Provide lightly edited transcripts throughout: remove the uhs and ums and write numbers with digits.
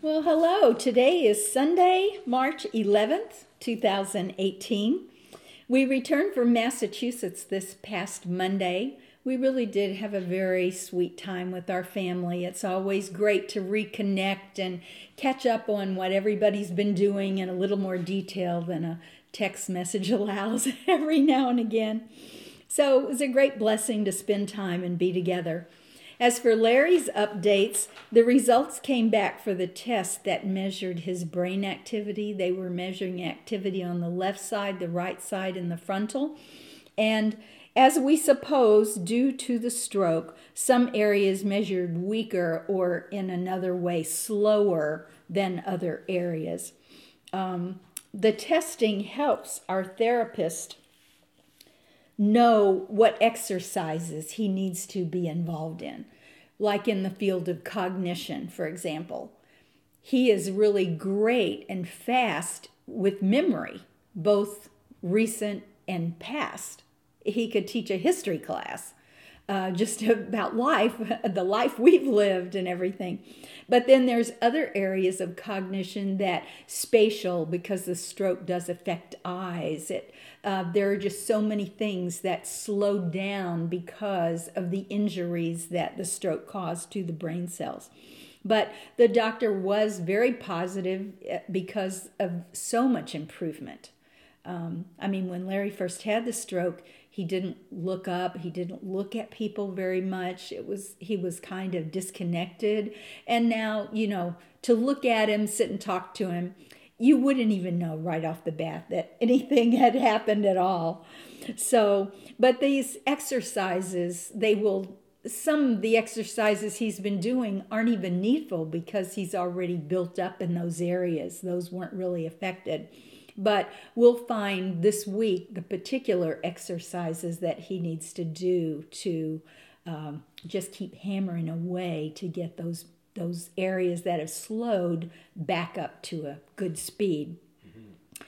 Well, hello. Today is Sunday, March 11th, 2018. We returned from Massachusetts this past Monday. We really did have a very sweet time with our family. It's always great to reconnect and catch up on what everybody's been doing in a little more detail than a text message allows every now and again. So it was a great blessing to spend time and be together. As for Larry's updates, the results came back for the test that measured his brain activity. They were measuring activity on the left side, the right side, and the frontal. And as we suppose, due to the stroke, some areas measured weaker or in another way slower than other areas. The testing helps our therapist know what exercises he needs to be involved in, like in the field of cognition, for example. He is really great and fast with memory, both recent and past. He could teach a history class just about life, the life we've lived and everything. But then there's other areas of cognition that spatial, because the stroke does affect eyes. There are just so many things that slow down because of the injuries that the stroke caused to the brain cells. But the doctor was very positive because of so much improvement. When Larry first had the stroke, he didn't look up, he didn't look at people very much. He was kind of disconnected. And now, to look at him, sit and talk to him, you wouldn't even know right off the bat that anything had happened at all. So, but these exercises, some of the exercises he's been doing aren't even needful because he's already built up in those areas. Those weren't really affected. But we'll find this week the particular exercises that he needs to do to just keep hammering away to get those areas that have slowed back up to a good speed. Mm-hmm.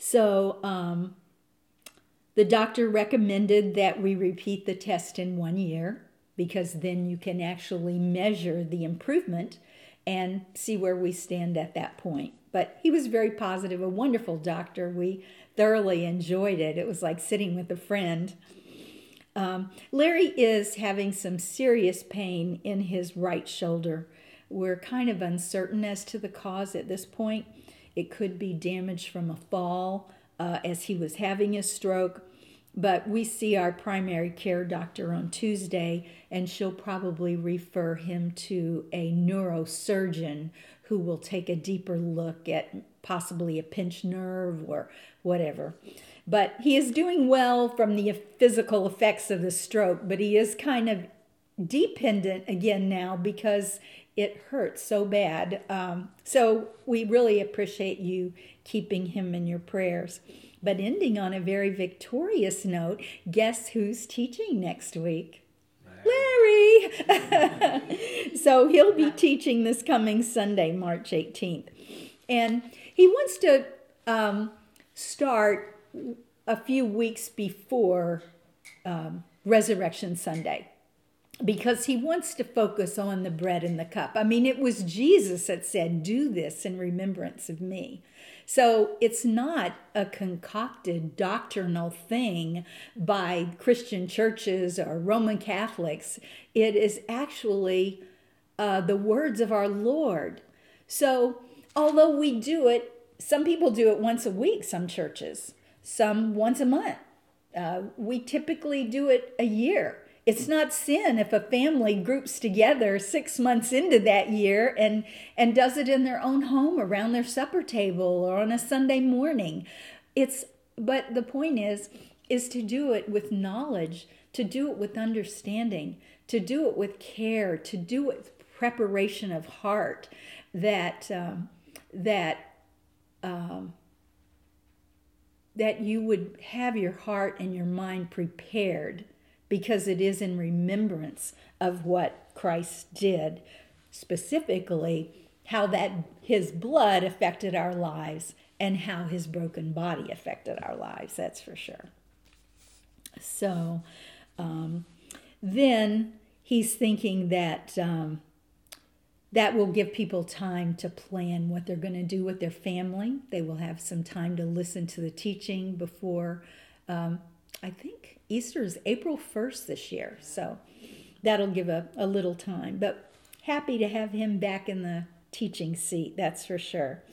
So the doctor recommended that we repeat the test in 1 year because then you can actually measure the improvement and see where we stand at that point. But he was very positive, a wonderful doctor. We thoroughly enjoyed it. It was like sitting with a friend. Larry is having some serious pain in his right shoulder. We're kind of uncertain as to the cause at this point. It could be damage from a fall as he was having a stroke. But we see our primary care doctor on Tuesday, and she'll probably refer him to a neurosurgeon who will take a deeper look at possibly a pinched nerve or whatever. But he is doing well from the physical effects of the stroke, but he is kind of dependent again now because it hurts so bad. So we really appreciate you keeping him in your prayers. But ending on a very victorious note, guess who's teaching next week? Larry! So he'll be teaching this coming Sunday, March 18th. And he wants to start a few weeks before Resurrection Sunday, because he wants to focus on the bread and the cup. It was Jesus that said, "Do this in remembrance of me." So it's not a concocted doctrinal thing by Christian churches or Roman Catholics. It is actually the words of our Lord. So although we do it, some people do it once a week, some churches, some once a month. We typically do it a year. It's not sin if a family groups together 6 months into that year and does it in their own home around their supper table or on a Sunday morning. But the point is to do it with knowledge, to do it with understanding, to do it with care, to do it with preparation of heart, that you would have your heart and your mind prepared, because it is in remembrance of what Christ did, specifically how that his blood affected our lives and how his broken body affected our lives, that's for sure. So then he's thinking that that will give people time to plan what they're going to do with their family. They will have some time to listen to the teaching before, I think Easter is April 1st this year. So that'll give a little time. But happy to have him back in the teaching seat, that's for sure.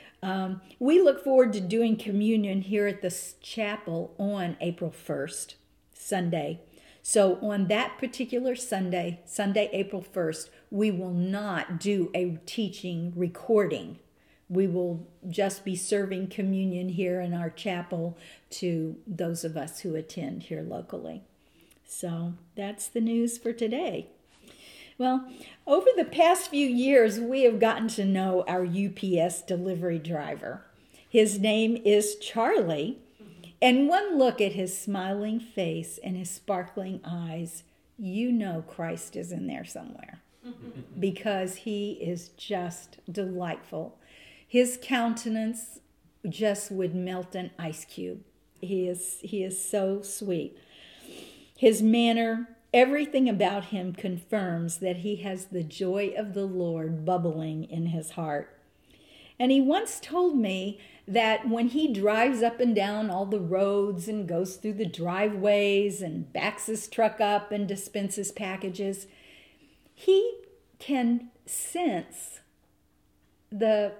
We look forward to doing communion here at the chapel on April 1st, Sunday. So on that particular Sunday, April 1st, we will not do a teaching recording. We will just be serving communion here in our chapel to those of us who attend here locally. So that's the news for today. Well, over the past few years, we have gotten to know our UPS delivery driver. His name is Charlie, and one look at his smiling face and his sparkling eyes, you know Christ is in there somewhere because he is just delightful. His countenance just would melt an ice cube. He is so sweet. His manner, everything about him confirms that he has the joy of the Lord bubbling in his heart. And he once told me that when he drives up and down all the roads and goes through the driveways and backs his truck up and dispenses packages, he can sense the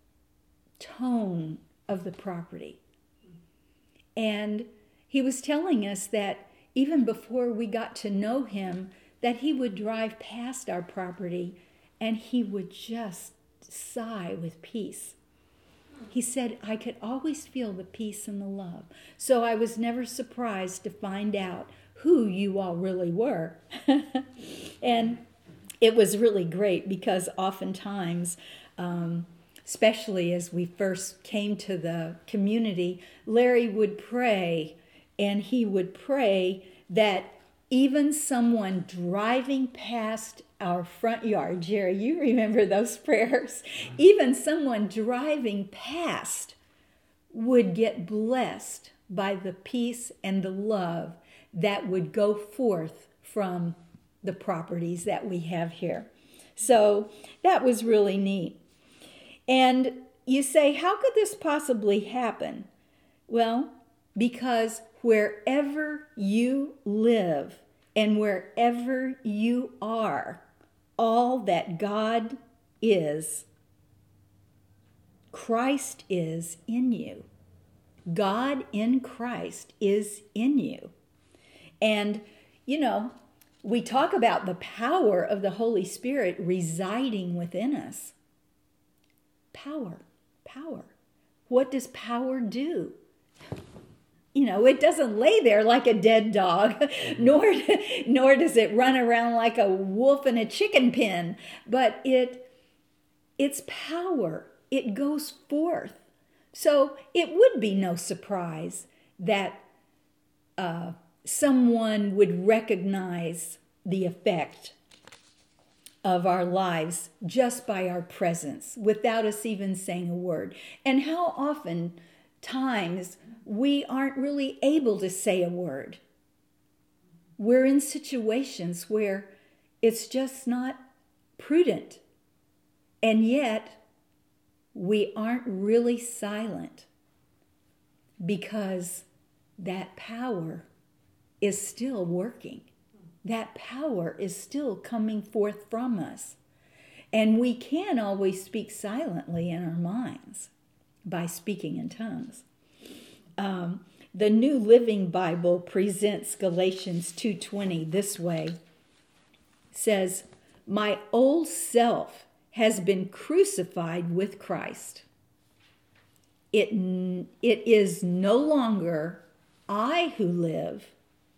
tone of the property. And he was telling us that even before we got to know him, that he would drive past our property and he would just sigh with peace. He said, I could always feel the peace and the love. So I was never surprised to find out who you all really were. And it was really great because oftentimes, especially as we first came to the community, Larry would pray, and he would pray that even someone driving past our front yard, Jerry, you remember those prayers, even someone driving past would get blessed by the peace and the love that would go forth from the properties that we have here. So that was really neat. And you say, how could this possibly happen? Well, because wherever you live and wherever you are, all that God is, Christ is in you. God in Christ is in you. And, you know, we talk about the power of the Holy Spirit residing within us. Power. What does power do? You know, it doesn't lay there like a dead dog, nor does it run around like a wolf in a chicken pen, but its power, it goes forth. So it would be no surprise that someone would recognize the effect of our lives just by our presence without us even saying a word. And how often times we aren't really able to say a word. We're in situations where it's just not prudent. And yet we aren't really silent because that power is still working. That power is still coming forth from us. And we can always speak silently in our minds by speaking in tongues. The New Living Bible presents Galatians 2:20 this way. It says, my old self has been crucified with Christ. It is no longer I who live,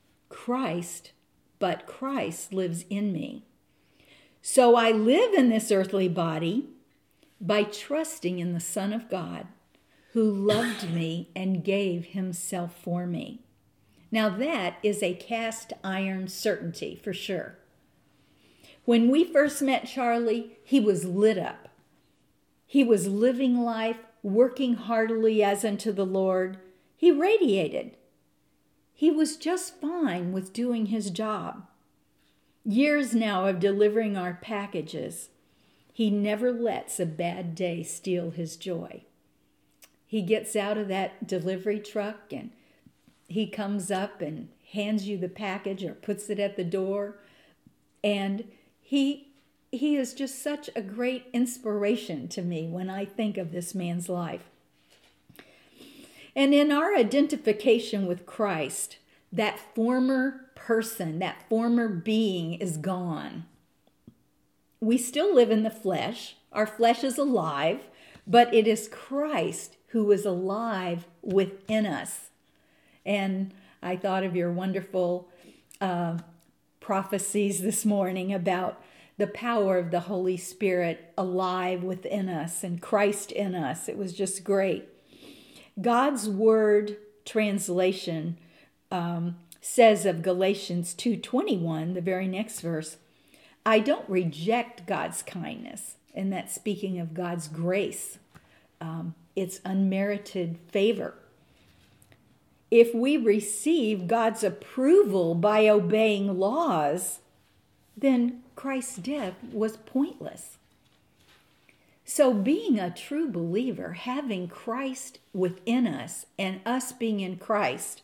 but Christ lives in me. So I live in this earthly body by trusting in the Son of God, who loved me and gave himself for me. Now that is a cast iron certainty for sure. When we first met Charlie, he was lit up. He was living life, working heartily as unto the Lord. He radiated. He was just fine with doing his job. Years now of delivering our packages, He never lets a bad day steal his joy. He gets out of that delivery truck and he comes up and hands you the package or puts it at the door. And he is just such a great inspiration to me when I think of this man's life. And in our identification with Christ, that former person, that former being is gone. We still live in the flesh. Our flesh is alive, but it is Christ who is alive within us. And I thought of your wonderful prophecies this morning about the power of the Holy Spirit alive within us and Christ in us. It was just great. God's Word translation says of Galatians 2:21, the very next verse, I don't reject God's kindness. And that's speaking of God's grace. It's unmerited favor. If we receive God's approval by obeying laws, then Christ's death was pointless. So being a true believer, having Christ within us and us being in Christ,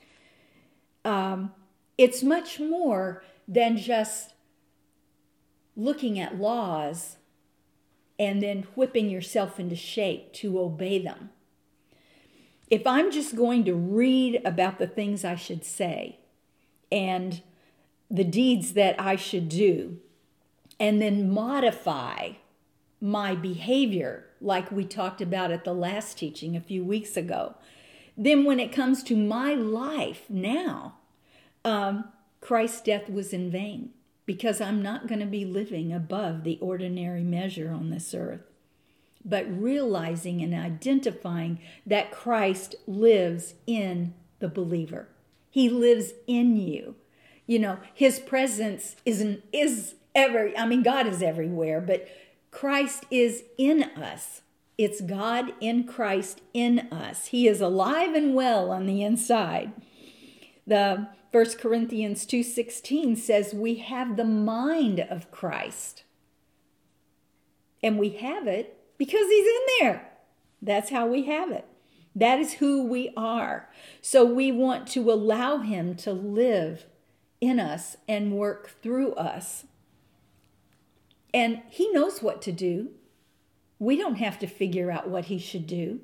it's much more than just looking at laws and then whipping yourself into shape to obey them. If I'm just going to read about the things I should say and the deeds that I should do, and then modify my behavior like we talked about at the last teaching a few weeks ago, then when it comes to my life now, Christ's death was in vain. Because I'm not going to be living above the ordinary measure on this earth, but realizing and identifying that Christ lives in the believer. He lives in you. You know, his presence is God is everywhere, but Christ is in us. It's God in Christ in us. He is alive and well on the inside. The 1 Corinthians 2:16 says we have the mind of Christ. And we have it because he's in there. That's how we have it. That is who we are. So we want to allow him to live in us and work through us. And he knows what to do. We don't have to figure out what he should do.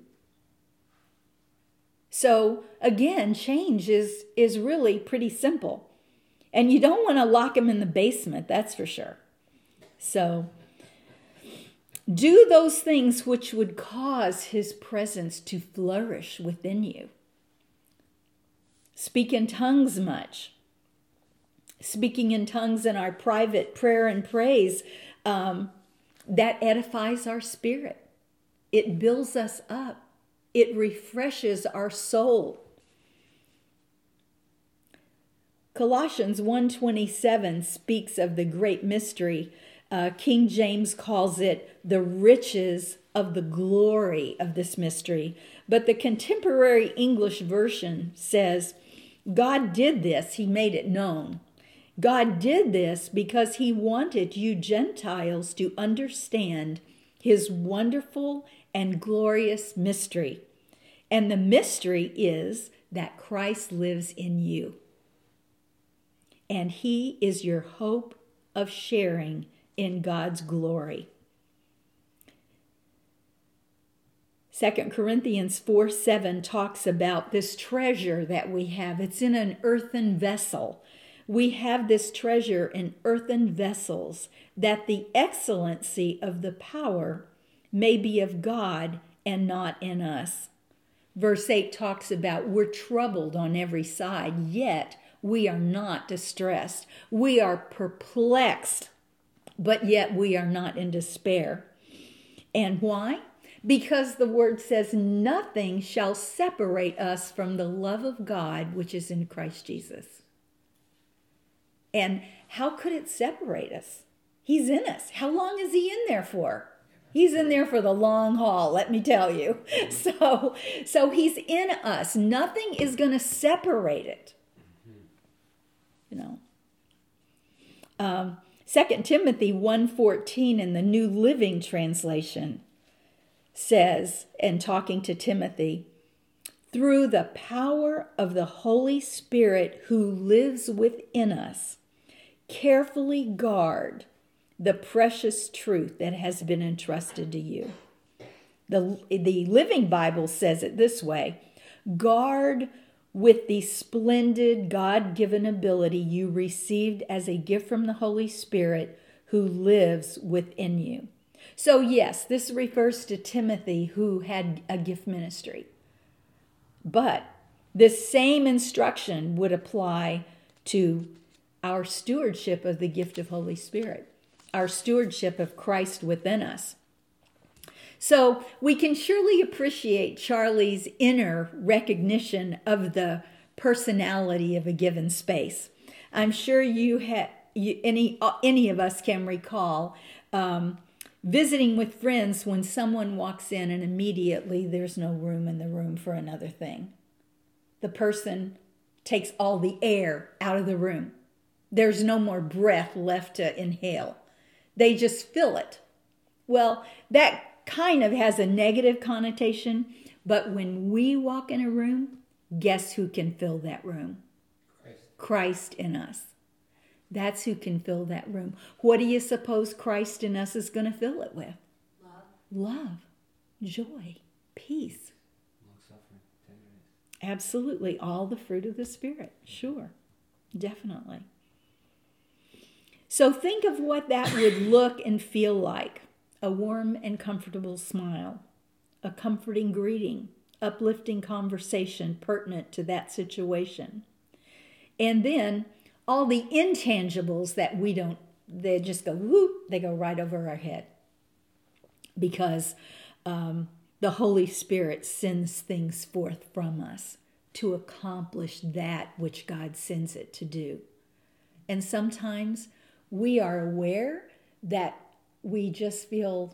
So again, change is really pretty simple. And you don't want to lock him in the basement, that's for sure. So do those things which would cause his presence to flourish within you. Speak in tongues much. Speaking in tongues in our private prayer and praise, that edifies our spirit. It builds us up. It refreshes our soul. Colossians 1:27 speaks of the great mystery. King James calls it the riches of the glory of this mystery. But the contemporary English version says, God did this, he made it known. God did this because he wanted you Gentiles to understand his wonderful and glorious mystery. And the mystery is that Christ lives in you. And he is your hope of sharing in God's glory. 2 Corinthians 4:7 talks about this treasure that we have. It's in an earthen vessel. We have this treasure in earthen vessels, that the excellency of the power may be of God and not in us. Verse 8 talks about we're troubled on every side, yet we are not distressed. We are perplexed, but yet we are not in despair. And why? Because the word says nothing shall separate us from the love of God, which is in Christ Jesus. And how could it separate us? He's in us. How long is he in there for? He's in there for the long haul, let me tell you. So he's in us. Nothing is going to separate it. You know. 2 Timothy 1:14 in the New Living Translation says, and talking to Timothy, through the power of the Holy Spirit who lives within us, carefully guard the precious truth that has been entrusted to you. The Living Bible says it this way: guard with the splendid God-given ability you received as a gift from the Holy Spirit who lives within you. So yes, this refers to Timothy, who had a gift ministry. But this same instruction would apply to our stewardship of the gift of Holy Spirit, our stewardship of Christ within us. So we can surely appreciate Charlie's inner recognition of the personality of a given space. I'm sure any of us can recall visiting with friends when someone walks in and immediately there's no room in the room for another thing. The person takes all the air out of the room. There's no more breath left to inhale. They just fill it. Well, that kind of has a negative connotation, but when we walk in a room, guess who can fill that room? Christ in us. That's who can fill that room. What do you suppose Christ in us is going to fill it with? Love, joy, peace. Long-suffering, tenderness. Absolutely. All the fruit of the Spirit. Sure. Definitely. So think of what that would look and feel like. A warm and comfortable smile, a comforting greeting, uplifting conversation pertinent to that situation. And then all the intangibles that they just go whoop, they go right over our head. Because the Holy Spirit sends things forth from us to accomplish that which God sends it to do. And sometimes we are aware that we just feel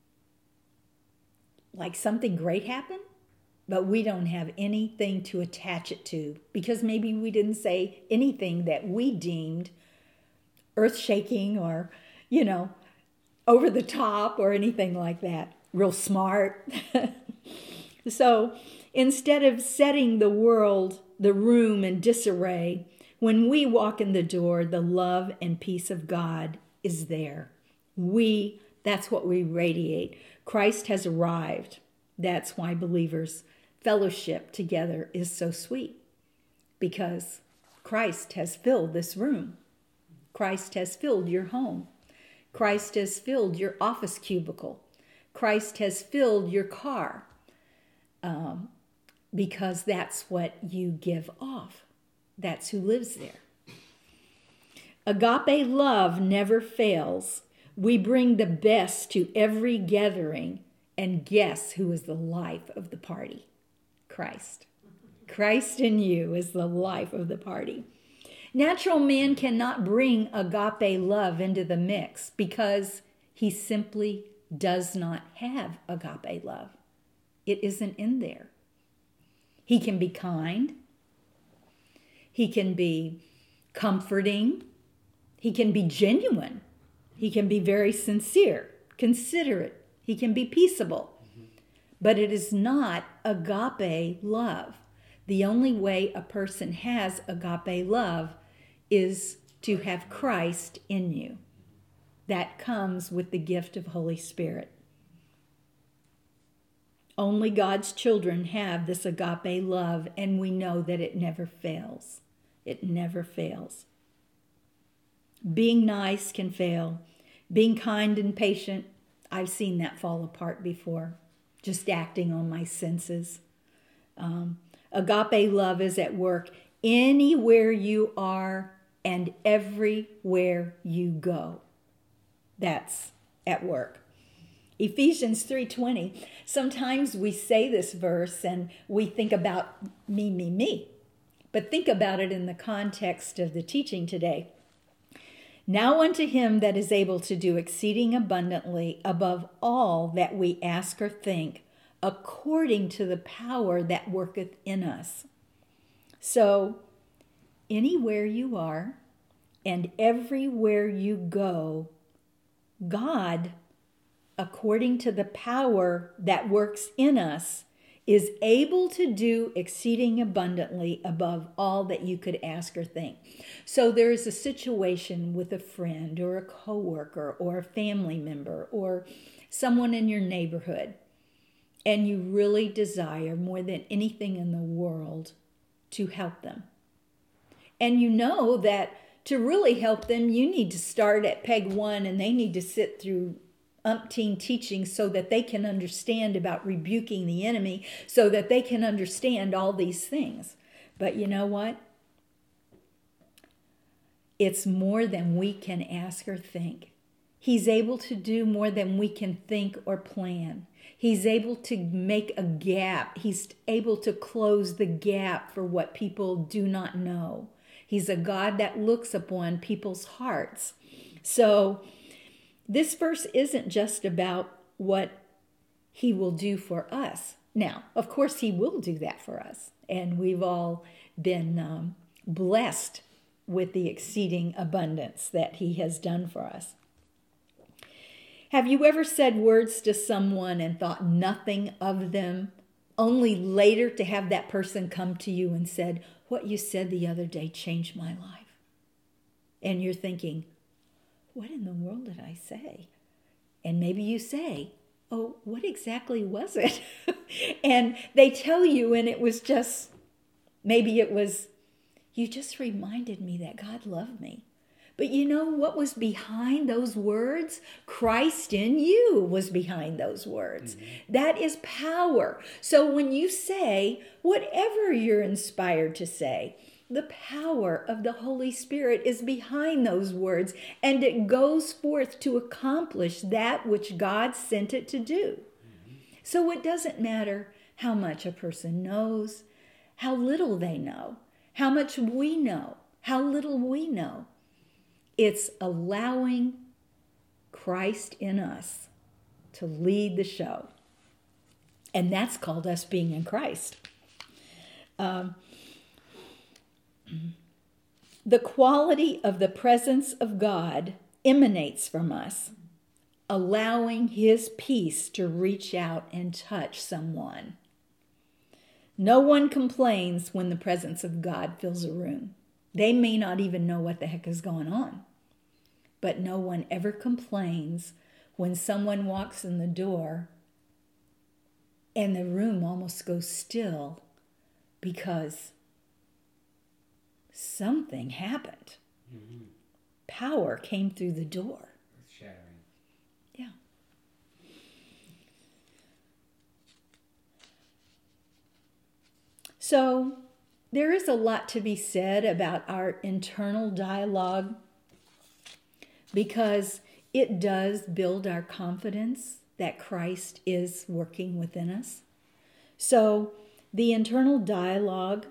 like something great happened, but we don't have anything to attach it to because maybe we didn't say anything that we deemed earth-shaking or, over the top or anything like that. Real smart. So instead of setting the room in disarray, when we walk in the door, the love and peace of God is there. That's what we radiate. Christ has arrived. That's why believers' fellowship together is so sweet, because Christ has filled this room. Christ has filled your home. Christ has filled your office cubicle. Christ has filled your car, because that's what you give off. That's who lives there. Agape love never fails. We bring the best to every gathering, and guess who is the life of the party? Christ. Christ in you is the life of the party. Natural man cannot bring agape love into the mix because he simply does not have agape love. It isn't in there. He can be kind. He can be comforting. He can be genuine. He can be very sincere, considerate. He can be peaceable. But it is not agape love. The only way a person has agape love is to have Christ in you. That comes with the gift of Holy Spirit. Only God's children have this agape love, and we know that it never fails. It never fails. Being nice can fail. Being kind and patient, I've seen that fall apart before. Just acting on my senses. Agape love is at work anywhere you are and everywhere you go. That's at work. Ephesians 3:20. Sometimes we say this verse and we think about me. But think about it in the context of the teaching today. Now unto him that is able to do exceeding abundantly above all that we ask or think, according to the power that worketh in us. So, anywhere you are, And everywhere you go, God, according to the power that works in us, is able to do exceeding abundantly above all that you could ask or think. So there is a situation with a friend or a coworker or a family member or someone in your neighborhood, and you really desire more than anything in the world to help them. And you know that to really help them, you need to start at peg 1 and they need to sit through umpteen teachings so that they can understand about rebuking the enemy, so that they can understand all these things. But you know what? It's more than we can ask or think. He's able to do more than we can think or plan. He's able to make a gap. He's able to close the gap for what people do not know. He's a God that looks upon people's hearts. So this verse isn't just about what he will do for us. Now, of course, he will do that for us. And we've all been blessed with the exceeding abundance that he has done for us. Have you ever said words to someone and thought nothing of them, only later to have that person come to you and said, "What you said the other day changed my life"? And you're thinking, what in the world did I say? And maybe you say, "Oh, what exactly was it?" And they tell you, and it was just, maybe it was, "You just reminded me that God loved me." But you know what was behind those words? Christ in you was behind those words. Mm-hmm. That is power. So when you say whatever you're inspired to say, the power of the Holy Spirit is behind those words, and it goes forth to accomplish that which God sent it to do. Mm-hmm. So it doesn't matter how much a person knows, how little they know, how much we know, how little we know. It's allowing Christ in us to lead the show. And that's called us being in Christ. The quality of the presence of God emanates from us, allowing his peace to reach out and touch someone. No one complains when the presence of God fills a room. They may not even know what the heck is going on. But no one ever complains when someone walks in the door and the room almost goes still because something happened. Mm-hmm. Power came through the door. It's shattering. Yeah. So there is a lot to be said about our internal dialogue, because it does build our confidence that Christ is working within us. So the internal dialogue,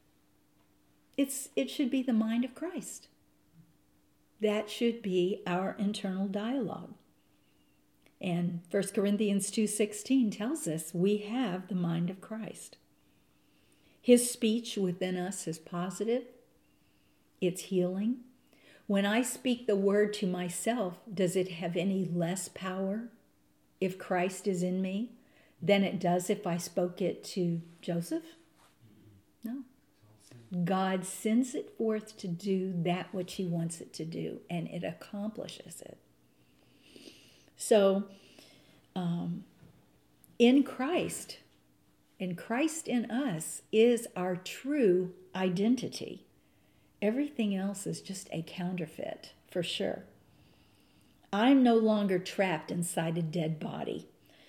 it should be the mind of Christ. That should be our internal dialogue. And 1 Corinthians 2:16 tells us we have the mind of Christ. His speech within us is positive. It's healing. When I speak the word to myself, does it have any less power if Christ is in me than it does if I spoke it to Joseph? No. God sends it forth to do that which he wants it to do, and it accomplishes it. So, in Christ in us is our true identity. Everything else is just a counterfeit, for sure. I'm no longer trapped inside a dead body.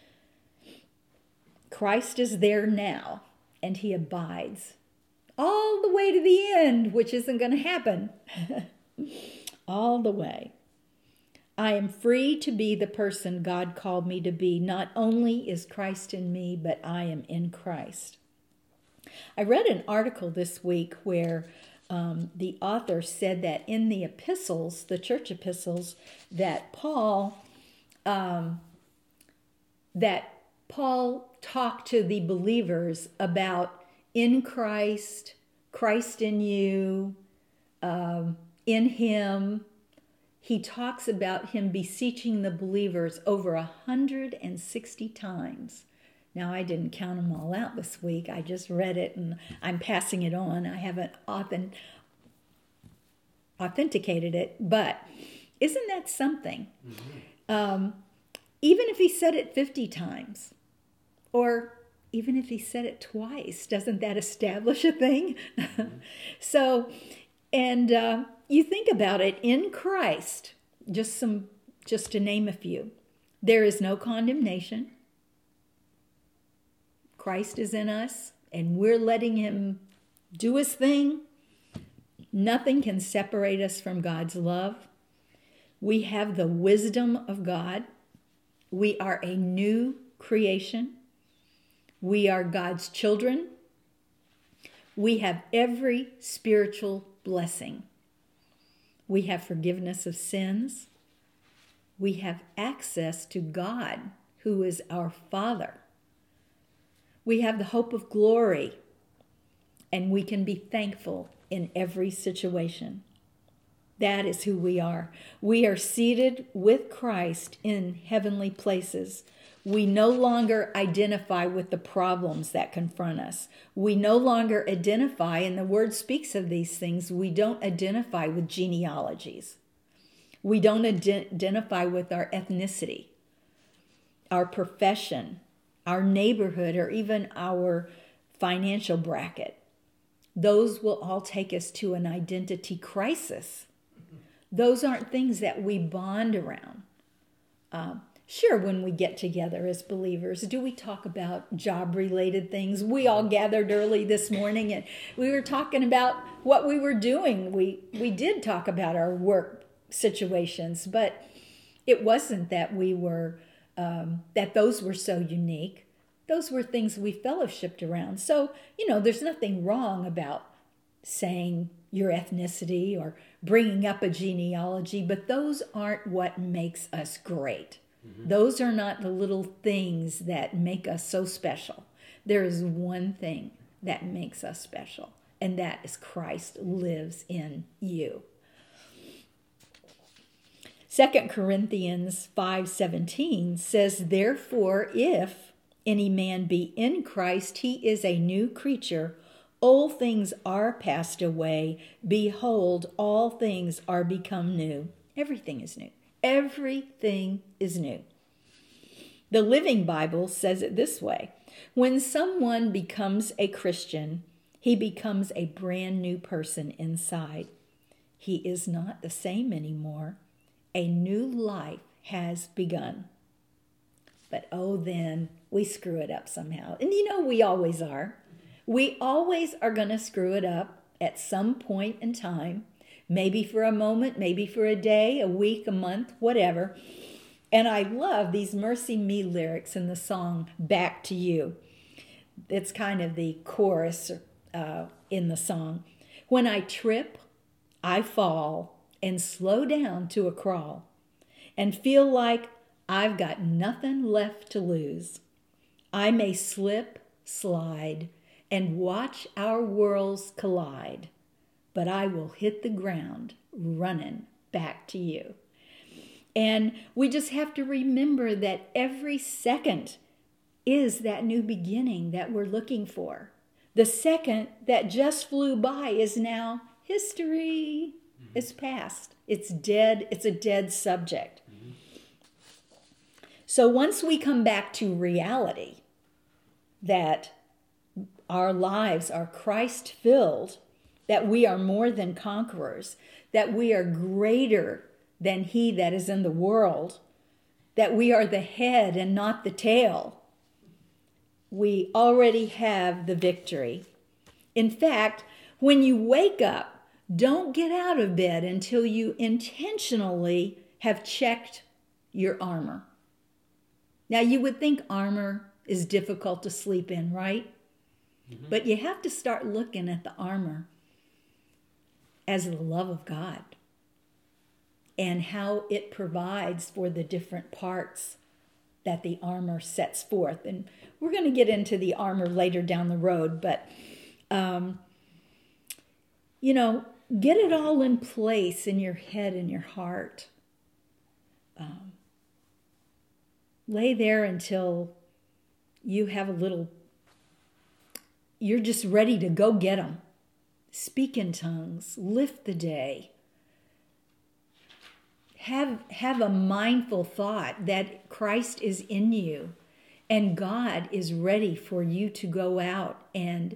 Christ is there now, and he abides all the way to the end, which isn't going to happen. All the way. I am free to be the person God called me to be. Not only is Christ in me, but I am in Christ. I read an article this week where the author said that in the epistles, the church epistles, that Paul talked to the believers about in Christ, Christ in you, in him, he talks about him beseeching the believers over 160 times. Now, I didn't count them all out this week. I just read it and I'm passing it on. I haven't authenticated it, but isn't that something? Even if he said it 50 times, or even if he said it twice, doesn't that establish a thing? So, and you think about it, in Christ, just to name a few, there is no condemnation. Christ is in us, and we're letting him do his thing. Nothing can separate us from God's love. We have the wisdom of God. We are a new creation. We are God's children. We have every spiritual blessing. We have forgiveness of sins. We have access to God, who is our Father. We have the hope of glory, and we can be thankful in every situation. That is who we are. We are seated with Christ in heavenly places. We no longer identify with the problems that confront us. We no longer identify, and the Word speaks of these things, we don't identify with genealogies. We don't identify with our ethnicity, our profession, our neighborhood, or even our financial bracket. Those will all take us to an identity crisis. Those aren't things that we bond around. Sure, when we get together as believers, do we talk about job-related things? We all gathered early this morning and we were talking about what we were doing. We did talk about our work situations, but it wasn't that we were that those were so unique. Those were things we fellowshipped around. So, there's nothing wrong about saying your ethnicity or bringing up a genealogy, but those aren't what makes us great. Mm-hmm. Those are not the little things that make us so special. There is one thing that makes us special, and that is Christ lives in you. 2 Corinthians 5:17 says, "Therefore, if any man be in Christ, he is a new creature. Old things are passed away. Behold, all things are become new." Everything is new. Everything is new. The Living Bible says it this way: when someone becomes a Christian, he becomes a brand new person inside. He is not the same anymore. A new life has begun. But then we screw it up somehow. And we always are. We always are going to screw it up at some point in time. Maybe for a moment, maybe for a day, a week, a month, whatever. And I love these Mercy Me lyrics in the song Back to You. It's kind of the chorus in the song. When I trip, I fall and slow down to a crawl and feel like I've got nothing left to lose. I may slip, slide, and watch our worlds collide, but I will hit the ground running back to you. And we just have to remember that every second is that new beginning that we're looking for. The second that just flew by is now history. It's past. It's dead. It's a dead subject. Mm-hmm. So once we come back to reality, that our lives are Christ-filled, that we are more than conquerors, that we are greater than he that is in the world, that we are the head and not the tail, we already have the victory. In fact, when you wake up, don't get out of bed until you intentionally have checked your armor. Now, you would think armor is difficult to sleep in, right? Mm-hmm. But you have to start looking at the armor as the love of God and how it provides for the different parts that the armor sets forth. And we're going to get into the armor later down the road, but, get it all in place in your head and your heart. Lay there until you have you're just ready to go get them. Speak in tongues. Lift the day. Have a mindful thought that Christ is in you and God is ready for you to go out and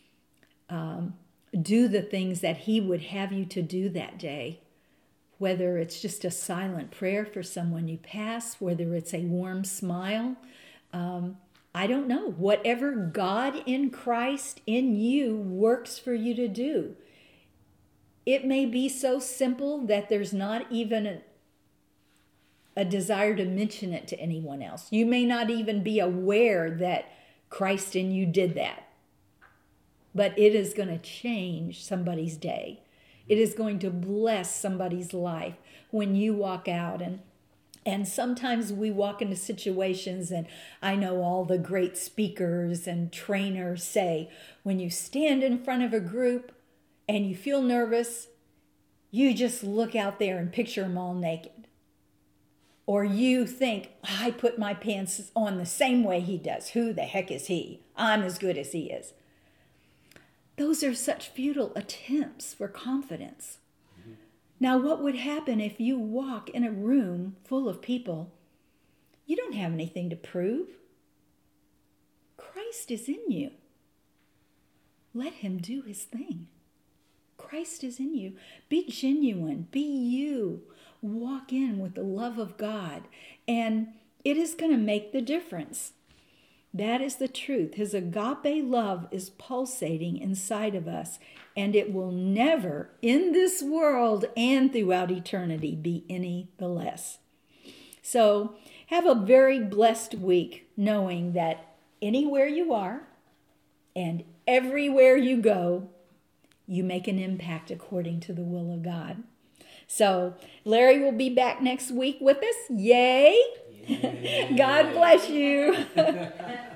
do the things that He would have you to do that day. Whether it's just a silent prayer for someone you pass, whether it's a warm smile, I don't know. Whatever God in Christ in you works for you to do. It may be so simple that there's not even a desire to mention it to anyone else. You may not even be aware that Christ in you did that. But it is going to change somebody's day. It is going to bless somebody's life when you walk out. And sometimes we walk into situations, and I know all the great speakers and trainers say, when you stand in front of a group and you feel nervous, you just look out there and picture them all naked. Or you think, I put my pants on the same way he does. Who the heck is he? I'm as good as he is. Those are such futile attempts for confidence. Now, what would happen if you walk in a room full of people? You don't have anything to prove. Christ is in you. Let Him do His thing. Christ is in you. Be genuine. Be you. Walk in with the love of God, and it is going to make the difference. That is the truth. His agape love is pulsating inside of us, and it will never, in this world and throughout eternity, be any the less. So have a very blessed week, knowing that anywhere you are and everywhere you go, you make an impact according to the will of God. So Larry will be back next week with us. Yay! Yay. God bless you.